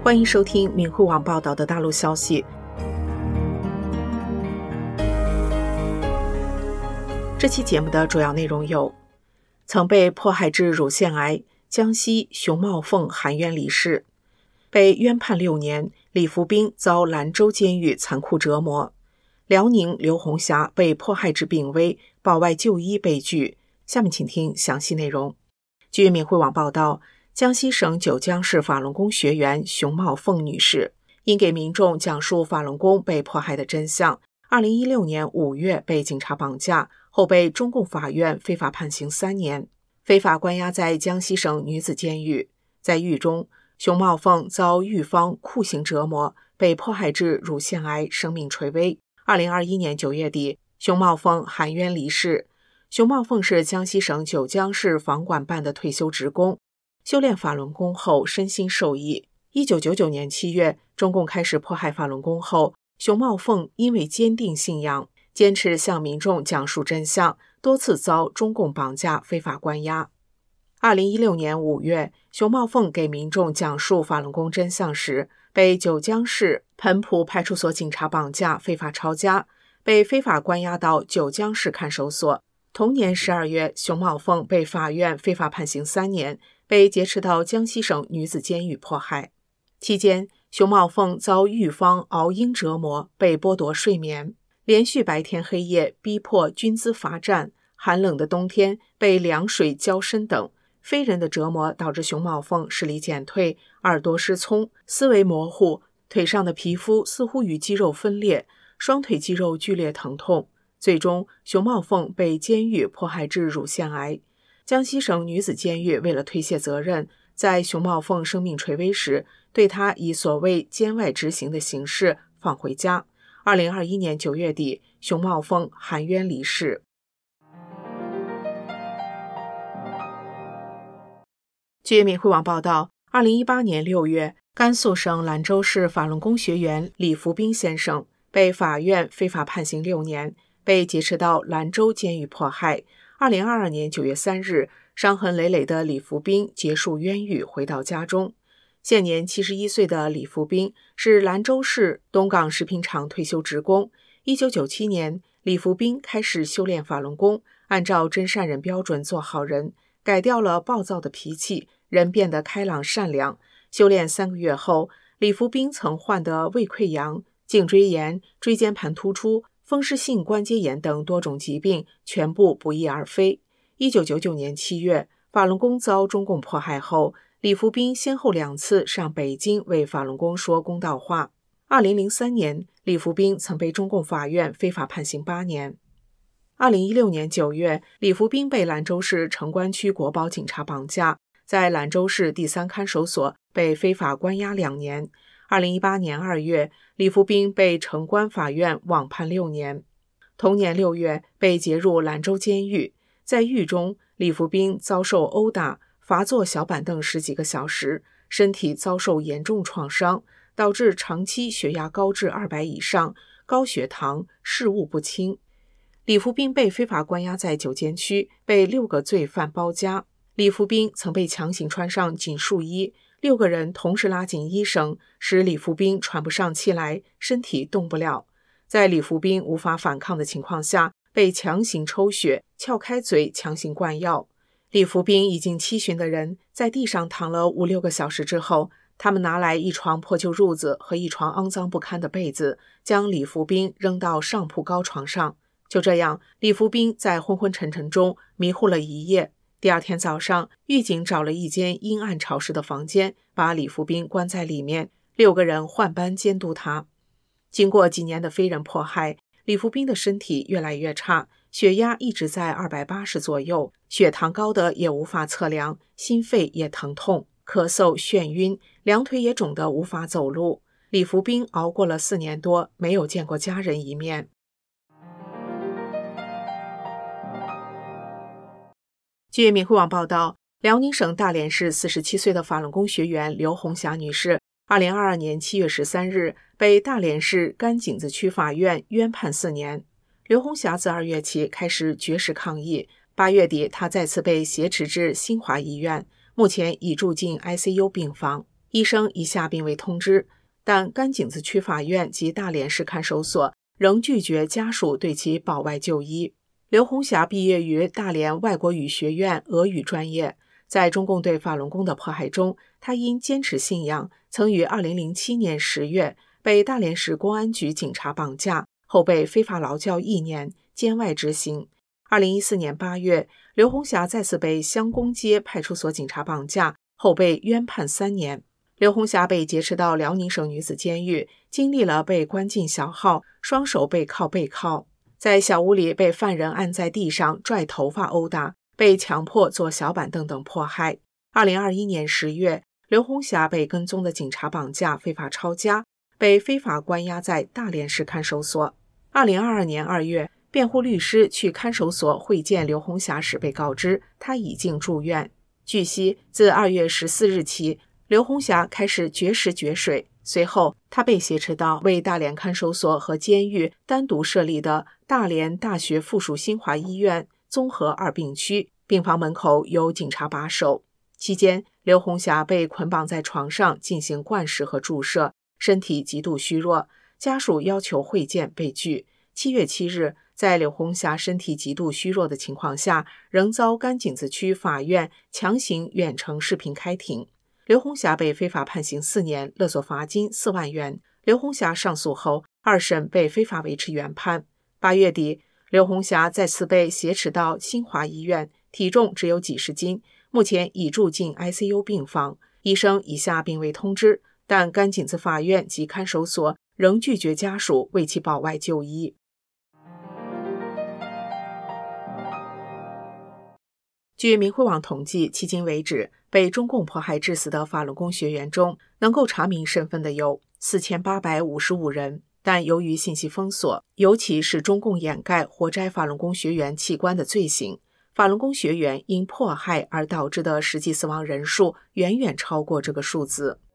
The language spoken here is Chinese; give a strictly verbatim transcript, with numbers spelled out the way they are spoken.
欢迎收听明慧网报道的大陆消息。这期节目的主要内容有：曾被迫害致乳腺癌，江西熊茂凤含冤离世；被冤判六年，李福兵遭兰州监狱残酷折磨；辽宁刘红霞被迫害致病危，保外就医被拒。下面请听详细内容。据明慧网报道，江西省九江市法轮功学员熊茂凤女士因给民众讲述法轮功被迫害的真相，二零一六年五月被警察绑架，后被中共法院非法判刑三年，非法关押在江西省女子监狱。在狱中，熊茂凤遭狱方酷刑折磨，被迫害致乳腺癌，生命垂危。二零二一年九月底，熊茂凤含冤离世。熊茂凤是江西省九江市房管办的退休职工，修炼法轮功后身心受益。一九九九年七月，中共开始迫害法轮功后，熊茂凤因为坚定信仰，坚持向民众讲述真相，多次遭中共绑架非法关押。二零一六年五月，熊茂凤给民众讲述法轮功真相时，被九江市彭浦派出所警察绑架非法抄家，被非法关押到九江市看守所。同年十二月，熊茂凤被法院非法判刑三年，被劫持到江西省女子监狱迫害。期间，熊茂凤遭狱方熬鹰折磨，被剥夺睡眠，连续白天黑夜逼迫军资罚站，寒冷的冬天被凉水浇身等非人的折磨，导致熊茂凤视力减退，耳朵失聪，思维模糊，腿上的皮肤似乎与肌肉分裂，双腿肌肉剧烈疼痛。最终，熊茂凤被监狱迫害致乳腺癌。江西省女子监狱为了推卸责任，在熊茂凤生命垂危时，对她以所谓监外执行的形式放回家。二零二一年九月底，熊茂凤含冤离世。据明慧网报道，二零一八年六月，甘肃省兰州市法轮功学员李福兵先生被法院非法判刑六年，被劫持到兰州监狱迫害。二零二二年九月三日，伤痕累累的李福兵结束冤狱，回到家中。现年七十一岁的李福兵是兰州市东港食品厂退休职工。一九九七年，李福兵开始修炼法轮功，按照真善人标准做好人，改掉了暴躁的脾气，人变得开朗善良。修炼三个月后，李福兵曾患得胃溃疡、颈椎炎、椎间盘突出、风湿性关节炎等多种疾病全部不翼而飞。一九九九年七月，法轮功遭中共迫害后，李福兵先后两次上北京为法轮功说公道话。二零零三年，李福兵曾被中共法院非法判刑八年。二零一六年九月，李福兵被兰州市城关区国保警察绑架，在兰州市第三看守所被非法关押两年。二零一八年二月，李福兵被城关法院网判六年。同年六月，被劫入兰州监狱。在狱中，李福兵遭受殴打，罚坐小板凳十几个小时，身体遭受严重创伤，导致长期血压高至二百以上，高血糖，视物不清。李福兵被非法关押在九监区，被六个罪犯包夹。李福兵曾被强行穿上紧束衣，六个人同时拉紧衣绳，使李福兵喘不上气来，身体动不了。在李福兵无法反抗的情况下，被强行抽血，撬开嘴强行灌药。李福兵已经七旬的人在地上躺了五六个小时之后，他们拿来一床破旧褥子和一床肮脏不堪的被子，将李福兵扔到上铺高床上。就这样，李福兵在昏昏沉沉中迷糊了一夜。第二天早上，狱警找了一间阴暗潮湿的房间，把李福兵关在里面，六个人换班监督他。经过几年的非人迫害，李福兵的身体越来越差，血压一直在二百八十左右，血糖高的也无法测量，心肺也疼痛，咳嗽眩晕，两腿也肿得无法走路。李福兵熬过了四年多，没有见过家人一面。据明慧网报道，辽宁省大连市四十七岁的法轮功学员刘红霞女士，二零二二年七月十三日被大连市甘井子区法院冤判四年。刘红霞自二月起开始绝食抗议，八月底她再次被挟持至新华医院，目前已住进 I C U 病房。 医生已下病危通知，但甘井子区法院及大连市看守所仍拒绝家属对其保外就医。刘红霞毕业于大连外国语学院俄语专业，在中共对法轮功的迫害中，他因坚持信仰，曾于二零零七年十月被大连市公安局警察绑架，后被非法劳教一年，监外执行。二零一四年八月，刘红霞再次被乡公街派出所警察绑架，后被冤判三年。刘红霞被劫持到辽宁省女子监狱，经历了被关进小号、双手背靠背铐，在小屋里被犯人按在地上拽头发殴打，被强迫坐小板凳等迫害。二零二一年十月，刘红霞被跟踪的警察绑架，非法抄家，被非法关押在大连市看守所。二零二二年二月，辩护律师去看守所会见刘红霞时被告知，他已经住院。据悉，自二月十四日起，刘红霞开始绝食绝水，随后她被挟持到为大连看守所和监狱单独设立的大连大学附属新华医院综合二病区，病房门口有警察把守。期间，刘红霞被捆绑在床上进行灌食和注射，身体极度虚弱，家属要求会见被拒。七月七日，在刘红霞身体极度虚弱的情况下，仍遭甘井子区法院强行远程视频开庭。刘红霞被非法判刑四年，勒索罚金四万元。刘红霞上诉后，二审被非法维持原判。八月底，刘红霞再次被挟持到新华医院，体重只有几十斤，目前已住进 I C U 病房，医生已下病危通知，但甘井子法院及看守所仍拒绝家属为其保外就医。据明慧网统计，迄今为止，被中共迫害致死的法轮功学员中，能够查明身份的有四千八百五十五人，但由于信息封锁，尤其是中共掩盖活摘法轮功学员器官的罪行，法轮功学员因迫害而导致的实际死亡人数远远超过这个数字。